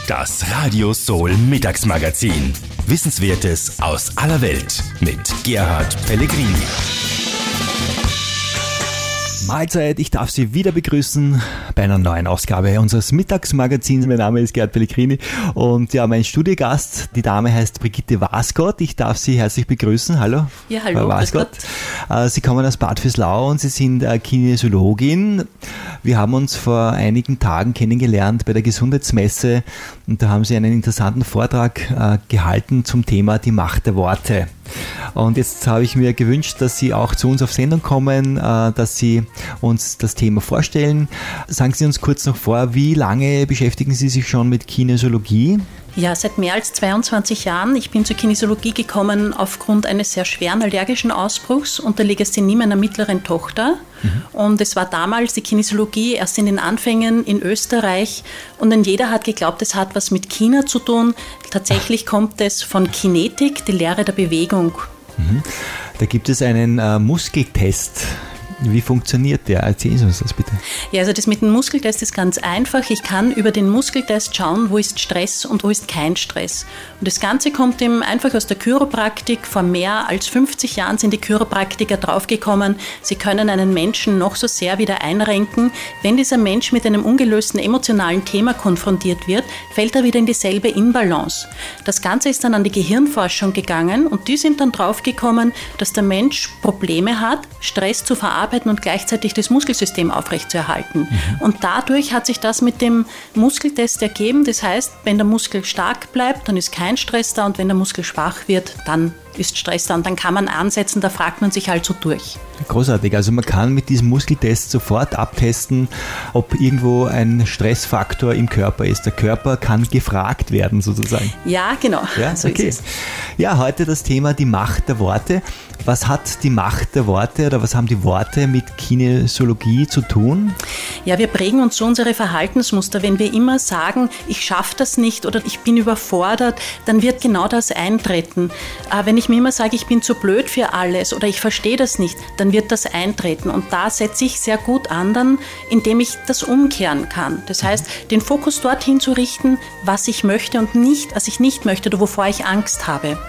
Das Radio Soul Mittagsmagazin. Wissenswertes aus aller Welt mit Gerhard Pellegrini. Mahlzeit, ich darf Sie wieder begrüßen bei einer neuen Ausgabe unseres Mittagsmagazins. Mein Name ist Gerhard Pellegrini und ja, mein Studiogast, die Dame heißt Brigitte Wasgott. Ich darf Sie herzlich begrüßen. Hallo. Ja, hallo. Frau Wasgott. Sie kommen aus Bad Vöslau und Sie sind Kinesiologin. Wir haben uns vor einigen Tagen kennengelernt bei der Gesundheitsmesse und da haben Sie einen interessanten Vortrag gehalten zum Thema die Macht der Worte. Und jetzt habe ich mir gewünscht, dass Sie auch zu uns auf Sendung kommen, dass Sie uns das Thema vorstellen. Sagen Sie uns kurz noch vor, wie lange beschäftigen Sie sich schon mit Kinesiologie? Ja, seit mehr als 22 Jahren. Ich bin zur Kinesiologie gekommen aufgrund eines sehr schweren allergischen Ausbruchs unter Legasthenie meiner mittleren Tochter. Und es war damals die Kinesiologie erst in den Anfängen in Österreich und dann jeder hat geglaubt, es hat was mit China zu tun. Tatsächlich kommt es von Kinetik, die Lehre der Bewegung. Da gibt es einen Muskeltest. Wie funktioniert der? Erzählen Sie uns das bitte. Ja, also das mit dem Muskeltest ist ganz einfach. Ich kann über den Muskeltest schauen, wo ist Stress und wo ist kein Stress. Und das Ganze kommt eben einfach aus der Chiropraktik. Vor mehr als 50 Jahren sind die Chiropraktiker draufgekommen, sie können einen Menschen noch so sehr wieder einrenken. Wenn dieser Mensch mit einem ungelösten emotionalen Thema konfrontiert wird, fällt er wieder in dieselbe Inbalance. Das Ganze ist dann an die Gehirnforschung gegangen und die sind dann draufgekommen, dass der Mensch Probleme hat, Stress zu verarbeiten und gleichzeitig das Muskelsystem aufrechtzuerhalten. Und dadurch hat sich das mit dem Muskeltest ergeben. Das heißt, wenn der Muskel stark bleibt, dann ist kein Stress da und wenn der Muskel schwach wird, dann ist Stress da und dann kann man ansetzen, da fragt man sich halt so durch. Großartig, also man kann mit diesem Muskeltest sofort abtesten, ob irgendwo ein Stressfaktor im Körper ist. Der Körper kann gefragt werden sozusagen. Ja, genau, ja? So okay. ist es. Ja, heute das Thema die Macht der Worte. Was hat die Macht der Worte oder was haben die Worte mit Kinesiologie zu tun? Ja, wir prägen uns so unsere Verhaltensmuster. Wenn wir immer sagen, ich schaffe das nicht oder ich bin überfordert, dann wird genau das eintreten. Wenn ich mir immer sage, ich bin zu blöd für alles oder ich verstehe das nicht, dann wird das eintreten. Und da setze ich sehr gut an, dann, indem ich das umkehren kann. Das heißt, den Fokus dorthin zu richten, was ich möchte und nicht, was ich nicht möchte oder wovor ich Angst habe.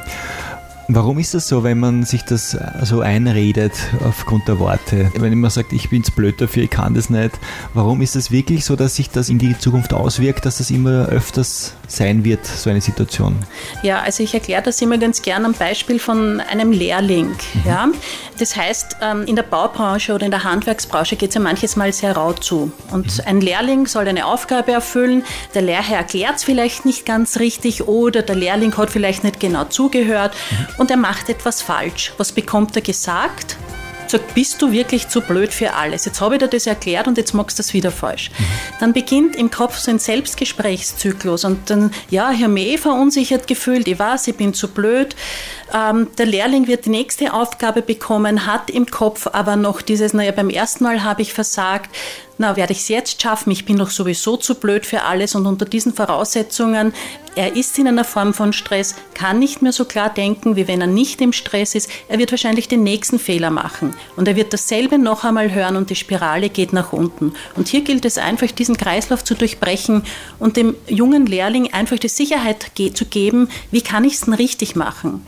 Warum ist das so, wenn man sich das so einredet aufgrund der Worte? Wenn man sagt, ich bin zu blöd dafür, ich kann das nicht. Warum ist es wirklich so, dass sich das in die Zukunft auswirkt, dass das immer öfters sein wird, so eine Situation? Ja, also ich erkläre das immer ganz gern am Beispiel von einem Lehrling. Ja? Das heißt, in der Baubranche oder in der Handwerksbranche geht es ja manches Mal sehr rau zu. Und ein Lehrling soll eine Aufgabe erfüllen, der Lehrherr erklärt es vielleicht nicht ganz richtig oder der Lehrling hat vielleicht nicht genau zugehört. Und er macht etwas falsch. Was bekommt er gesagt? Sagt, bist du wirklich zu blöd für alles? Jetzt habe ich dir das erklärt und jetzt machst du das wieder falsch. Dann beginnt im Kopf so ein Selbstgesprächszyklus und dann, ja, ich habe mich verunsichert gefühlt, ich weiß, ich bin zu blöd. Der Lehrling wird die nächste Aufgabe bekommen, hat im Kopf aber noch dieses, naja, beim ersten Mal habe ich versagt, na, werde ich es jetzt schaffen? Ich bin doch sowieso zu blöd für alles und unter diesen Voraussetzungen, er ist in einer Form von Stress, kann nicht mehr so klar denken, wie wenn er nicht im Stress ist. Er wird wahrscheinlich den nächsten Fehler machen und er wird dasselbe noch einmal hören und die Spirale geht nach unten. Und hier gilt es einfach, diesen Kreislauf zu durchbrechen und dem jungen Lehrling einfach die Sicherheit zu geben, wie kann ich es denn richtig machen?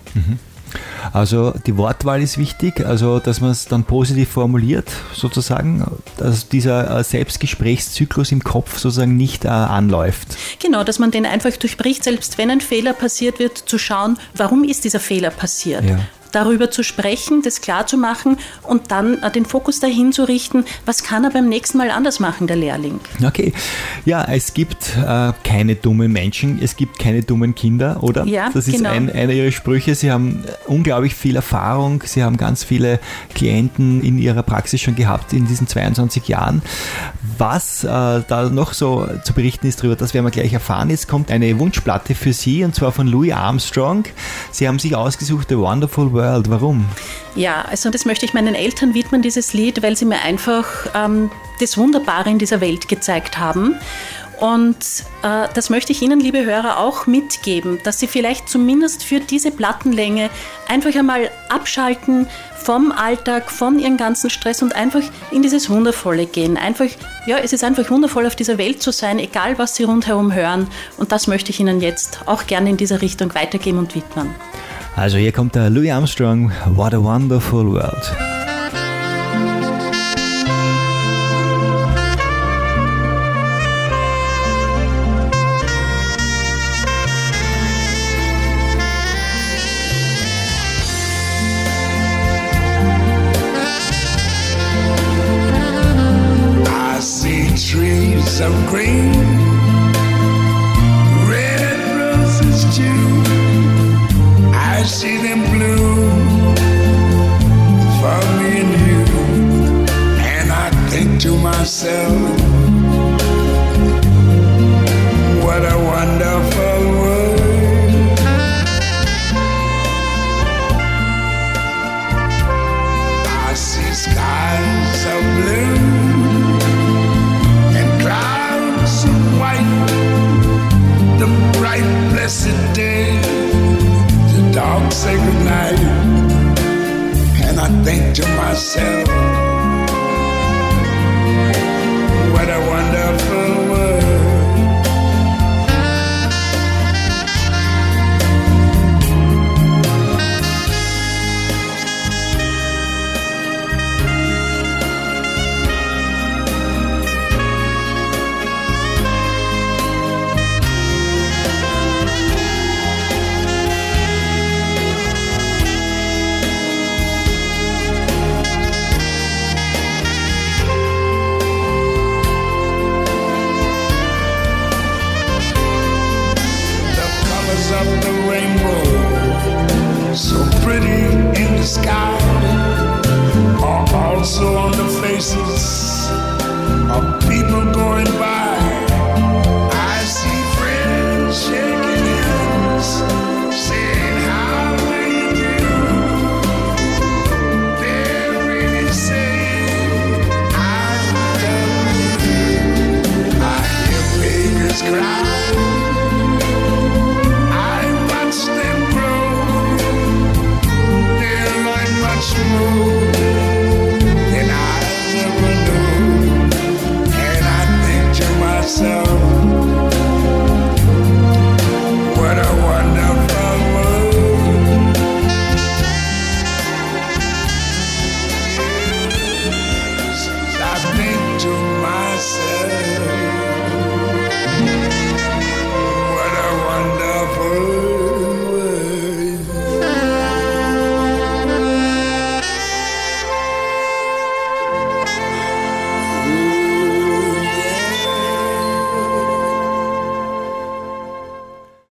Also die Wortwahl ist wichtig, also dass man es dann positiv formuliert sozusagen, dass dieser Selbstgesprächszyklus im Kopf sozusagen nicht anläuft. Genau, dass man den einfach durchbricht, selbst wenn ein Fehler passiert wird, zu schauen, warum ist dieser Fehler passiert. Ja. Darüber zu sprechen, das klar zu machen und dann den Fokus dahin zu richten, was kann er beim nächsten Mal anders machen, der Lehrling. Okay, ja, es gibt keine dummen Menschen, es gibt keine dummen Kinder, oder? Ja, das ist genau. einer Ihrer Sprüche. Sie haben unglaublich viel Erfahrung, Sie haben ganz viele Klienten in Ihrer Praxis schon gehabt in diesen 22 Jahren. Was da noch so zu berichten ist darüber, das werden wir gleich erfahren. Jetzt kommt eine Wunschplatte für Sie und zwar von Louis Armstrong. Sie haben sich ausgesucht, The Wonderful World. Warum? Ja, also das möchte ich meinen Eltern widmen, dieses Lied, weil sie mir einfach das Wunderbare in dieser Welt gezeigt haben. Und das möchte ich Ihnen, liebe Hörer, auch mitgeben, dass Sie vielleicht zumindest für diese Plattenlänge einfach einmal abschalten vom Alltag, von Ihrem ganzen Stress und einfach in dieses Wundervolle gehen. Es ist einfach wundervoll, auf dieser Welt zu sein, egal was Sie rundherum hören. Und das möchte ich Ihnen jetzt auch gerne in dieser Richtung weitergeben und widmen. Also hier kommt der Louis Armstrong, What a Wonderful World. Trees of green, red roses too. I see them bloom for me and you. And I think to myself,